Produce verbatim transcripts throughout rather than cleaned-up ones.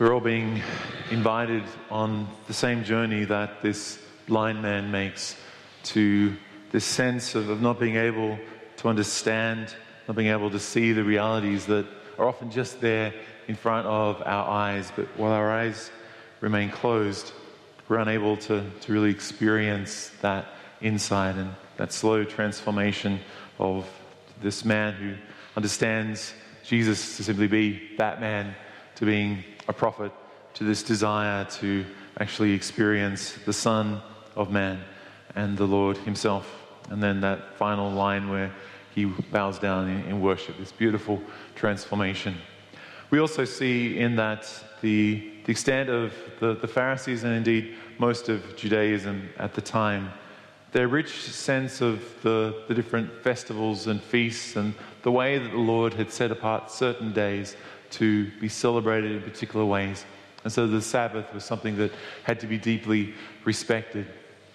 We're all being invited on the same journey that this blind man makes, to this sense of, of not being able to understand, not being able to see the realities that are often just there in front of our eyes. But while our eyes remain closed, we're unable to, to really experience that insight and that slow transformation of this man who understands Jesus to simply be that man, to being a prophet, to this desire to actually experience the Son of Man and the Lord himself. And then that final line where he bows down in, in worship, this beautiful transformation. We also see in that the, the extent of the, the Pharisees and indeed most of Judaism at the time, their rich sense of the, the different festivals and feasts and the way that the Lord had set apart certain days to be celebrated in particular ways. And so the Sabbath was something that had to be deeply respected.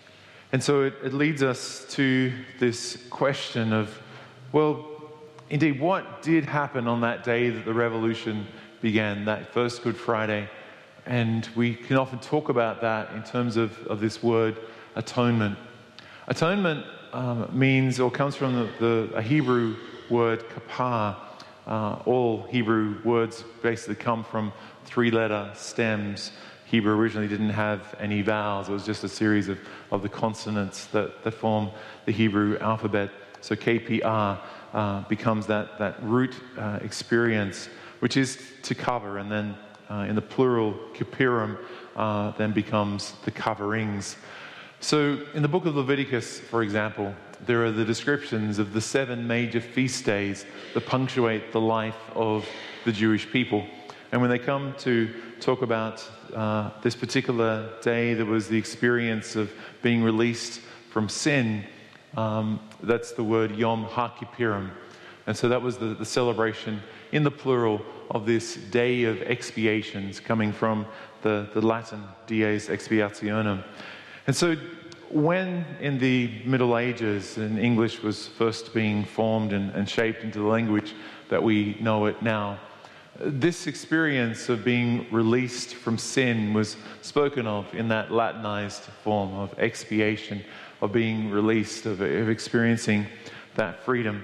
And so it, it leads us to this question of, well, indeed, what did happen on that day that the revolution began, that first Good Friday? And we can often talk about that in terms of, of this word, atonement. Atonement um, means, or comes from the, the a Hebrew word, kapar. Uh, all Hebrew words basically come from three-letter stems. Hebrew originally didn't have any vowels. It was just a series of, of the consonants that, that form the Hebrew alphabet. So K P R uh, becomes that, that root uh, experience, which is to cover, and then uh, in the plural, kipurim, uh, then becomes the coverings. So in the book of Leviticus, for example, there are the descriptions of the seven major feast days that punctuate the life of the Jewish people. And when they come to talk about uh, this particular day that was the experience of being released from sin, um, that's the word Yom HaKippurim. And so that was the, the celebration in the plural of this day of expiations, coming from the, the Latin dies expiationem. And so when in the Middle Ages and English was first being formed and, and shaped into the language that we know it now, this experience of being released from sin was spoken of in that Latinized form of expiation, of being released, of, of experiencing that freedom.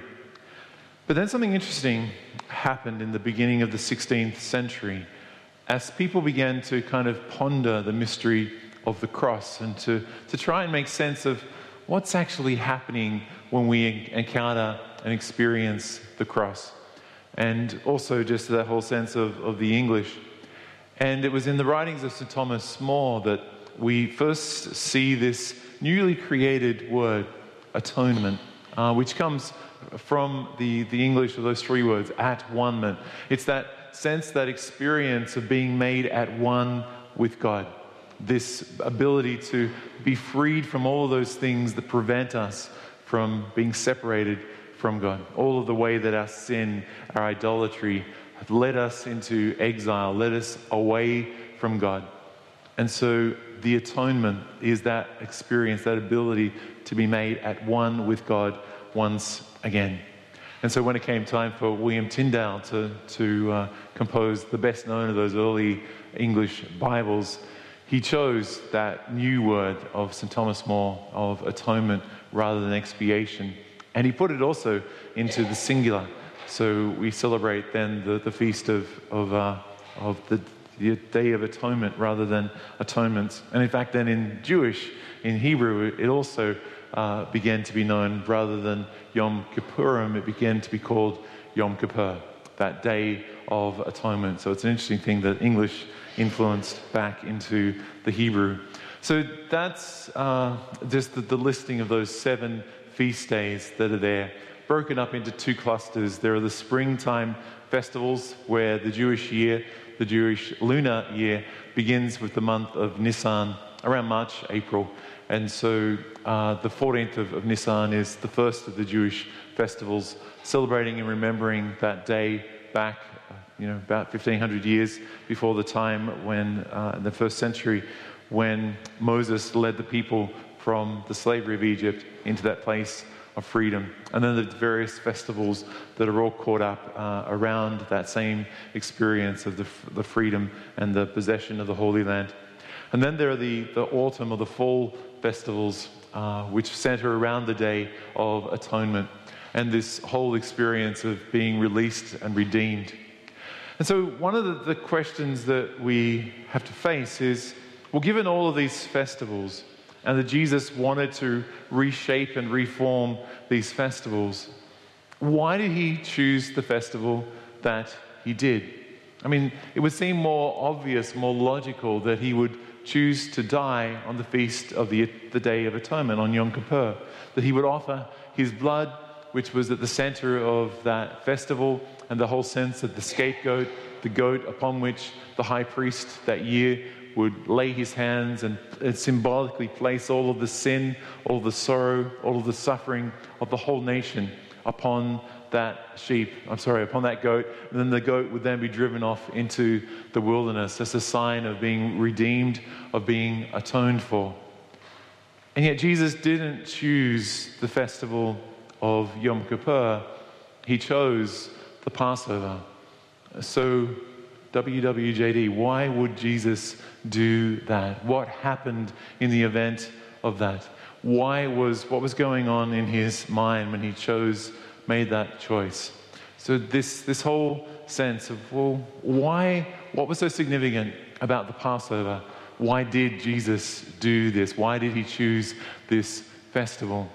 But then something interesting happened in the beginning of the sixteenth century as people began to kind of ponder the mystery of the cross and to, to try and make sense of what's actually happening when we encounter and experience the cross. And also just that whole sense of, of the English. And it was in the writings of Saint Thomas More that we first see this newly created word, atonement, uh, which comes from the, the English of those three words, at one-ment. It's that sense, that experience of being made at one with God. This ability to be freed from all of those things that prevent us from being separated from God. All of the way that our sin, our idolatry have led us into exile, led us away from God. And so the atonement is that experience, that ability to be made at one with God once again. And so when it came time for William Tyndale to, to uh, compose the best known of those early English Bibles, he chose that new word of Saint Thomas More, of atonement rather than expiation. And he put it also into the singular. So we celebrate then the, the feast of, of, uh, of the, the Day of Atonement rather than atonements. And in fact, then in Jewish, in Hebrew, it also uh, began to be known rather than Yom Kippurim, it began to be called Yom Kippur, that Day of Atonement. So it's an interesting thing that English influenced back into the Hebrew. So that's uh, just the, the listing of those seven feast days that are there, broken up into two clusters. There are the springtime festivals where the Jewish year, the Jewish lunar year, begins with the month of Nisan, around March, April. And so uh, the fourteenth of, of Nisan is the first of the Jewish festivals, celebrating and remembering that day back, you know, about fifteen hundred years before the time when, uh, in the first century, when Moses led the people from the slavery of Egypt into that place of freedom. And then the various festivals that are all caught up uh, around that same experience of the, the freedom and the possession of the Holy Land. And then there are the, the autumn or the fall festivals, uh, which center around the Day of Atonement and this whole experience of being released and redeemed. And so one of the, the questions that we have to face is, well, given all of these festivals, and that Jesus wanted to reshape and reform these festivals, why did he choose the festival that he did? I mean, it would seem more obvious, more logical that he would choose to die on the feast of the, the Day of Atonement, on Yom Kippur, that he would offer his blood, which was at the center of that festival, and the whole sense that the scapegoat, the goat upon which the high priest that year would lay his hands and, and symbolically place all of the sin, all of the sorrow, all of the suffering of the whole nation upon that sheep, I'm sorry, upon that goat. And then the goat would then be driven off into the wilderness as a sign of being redeemed, of being atoned for. And yet Jesus didn't choose the festival of Yom Kippur. He chose the Passover. So W W J D, why would Jesus do that? What happened in the event of that? Why was, what was going on in his mind when he chose, made that choice? So this, this whole sense of, well, why, what was so significant about the Passover? Why did Jesus do this? Why did he choose this festival?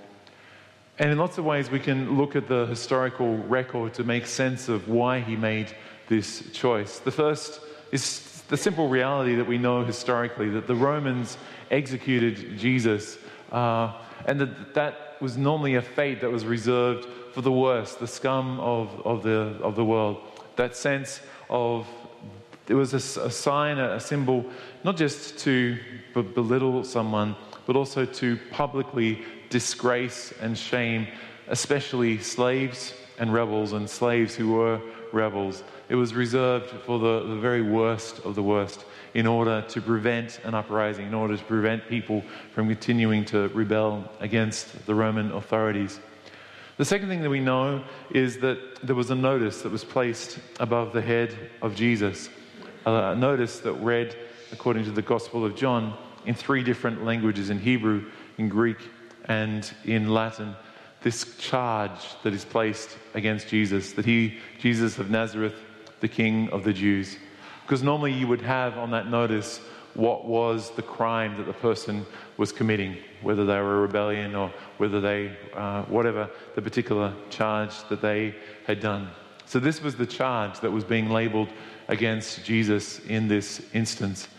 And in lots of ways we can look at the historical record to make sense of why he made this choice. The first is the simple reality that we know historically, that the Romans executed Jesus, uh, and that that was normally a fate that was reserved for the worst, the scum of, of, the, of the world. That sense of, it was a, a sign, a, a symbol, not just to be- belittle someone, but also to publicly disgrace and shame, especially slaves and rebels, and slaves who were rebels. It was reserved for the, the very worst of the worst in order to prevent an uprising, in order to prevent people from continuing to rebel against the Roman authorities. The second thing that we know is that there was a notice that was placed above the head of Jesus, a notice that read, according to the Gospel of John, in three different languages, in Hebrew, in Greek, and in Latin, this charge that is placed against Jesus, that he, Jesus of Nazareth, the King of the Jews. Because normally you would have on that notice what was the crime that the person was committing, whether they were a rebellion or whether they, uh, whatever the particular charge that they had done. So this was the charge that was being labeled against Jesus in this instance.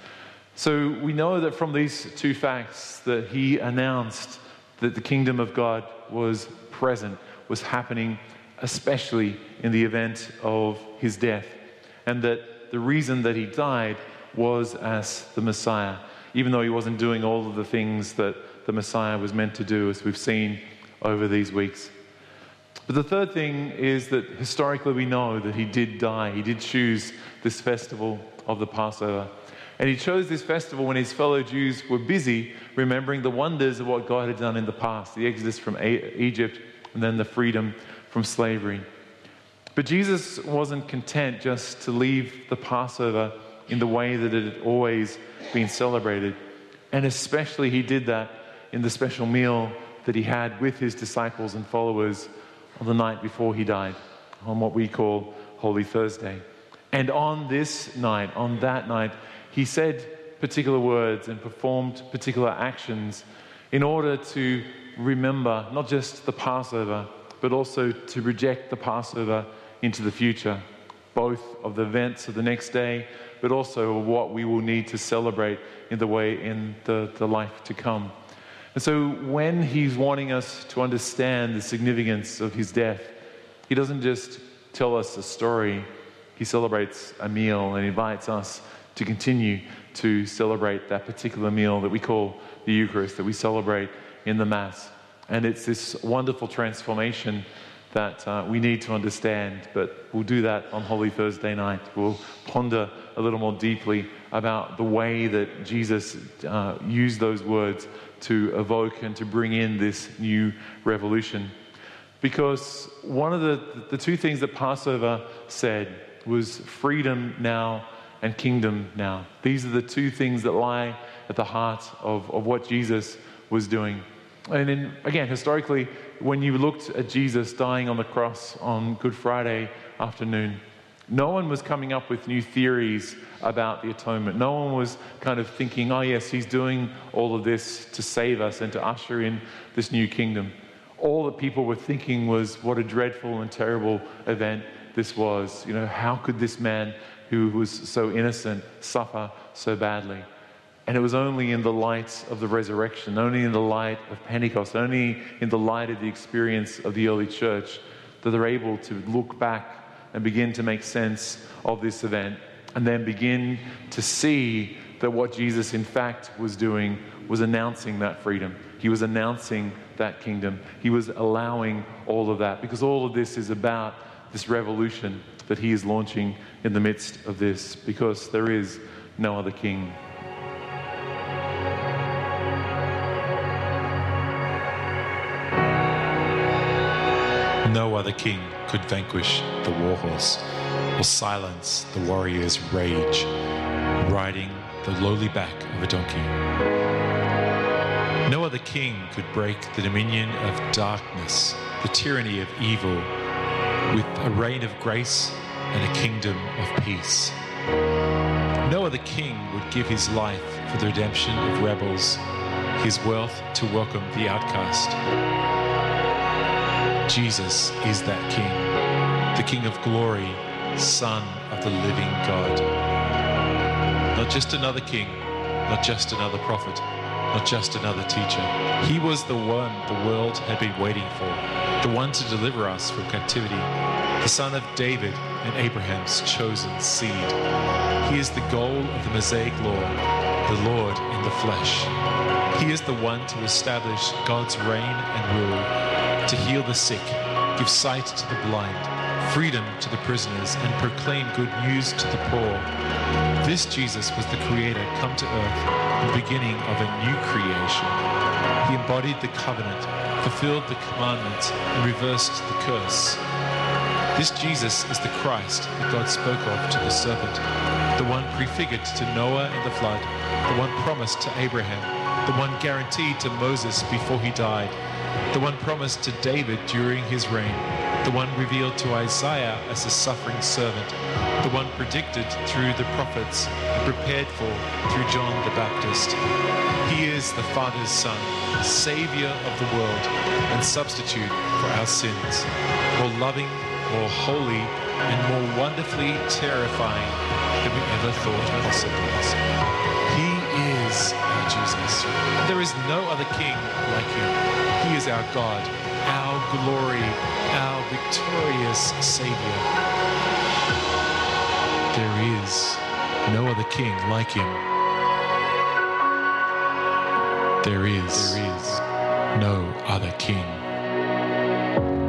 So we know that from these two facts that he announced that the kingdom of God was present, was happening, especially in the event of his death. And that the reason that he died was as the Messiah, even though he wasn't doing all of the things that the Messiah was meant to do, as we've seen over these weeks. But the third thing is that historically we know that he did die. He did choose this festival of the Passover. And he chose this festival when his fellow Jews were busy remembering the wonders of what God had done in the past, the exodus from Egypt and then the freedom from slavery. But Jesus wasn't content just to leave the Passover in the way that it had always been celebrated. And especially he did that in the special meal that he had with his disciples and followers on the night before he died, on what we call Holy Thursday. And on this night, on that night, he said particular words and performed particular actions in order to remember not just the Passover, but also to project the Passover into the future, both of the events of the next day, but also what we will need to celebrate in the way in the, the life to come. And so when he's wanting us to understand the significance of his death, he doesn't just tell us a story, he celebrates a meal and invites us to continue to celebrate that particular meal that we call the Eucharist, that we celebrate in the Mass. And it's this wonderful transformation that uh, we need to understand, but we'll do that on Holy Thursday night. We'll ponder a little more deeply about the way that Jesus uh, used those words to evoke and to bring in this new revolution. Because one of the, the two things that Passover said was freedom now and kingdom now. These are the two things that lie at the heart of, of what Jesus was doing. And then, again, historically, when you looked at Jesus dying on the cross on Good Friday afternoon, no one was coming up with new theories about the atonement. No one was kind of thinking, oh yes, he's doing all of this to save us and to usher in this new kingdom. All that people were thinking was what a dreadful and terrible event this was. You know, how could this man who was so innocent suffer so badly? And it was only in the light of the resurrection, only in the light of Pentecost, only in the light of the experience of the early church that they're able to look back and begin to make sense of this event, and then begin to see that what Jesus in fact was doing was announcing that freedom. He was announcing that kingdom. He was allowing all of that, because all of this is about this revolution that he is launching in the midst of this, because there is no other king. No other king could vanquish the warhorse or silence the warrior's rage, riding the lowly back of a donkey. No other king could break the dominion of darkness, the tyranny of evil, with a reign of grace and a kingdom of peace. No other king would give his life for the redemption of rebels, his wealth to welcome the outcast. Jesus is that King, the King of glory, Son of the living God. Not just another king, not just another prophet, not just another teacher. He was the one the world had been waiting for, the one to deliver us from captivity, the Son of David and Abraham's chosen seed. He is the goal of the Mosaic law, the Lord in the flesh. He is the one to establish God's reign and rule, to heal the sick, give sight to the blind, freedom to the prisoners, and proclaim good news to the poor. This Jesus was the Creator come to earth, the beginning of a new creation. He embodied the covenant, fulfilled the commandments, and reversed the curse. This Jesus is the Christ that God spoke of to the serpent, the one prefigured to Noah in the flood, the one promised to Abraham, the one guaranteed to Moses before he died, the one promised to David during his reign, the one revealed to Isaiah as a suffering servant, the one predicted through the prophets and prepared for through John the Baptist. He is the Father's Son, Savior of the world, and substitute for our sins, more loving, more holy, and more wonderfully terrifying than we ever thought possible. He is our Jesus. There is no other king like him. He is our God, our glory, our victorious Savior. There is no other king like him. There is, there is no other king.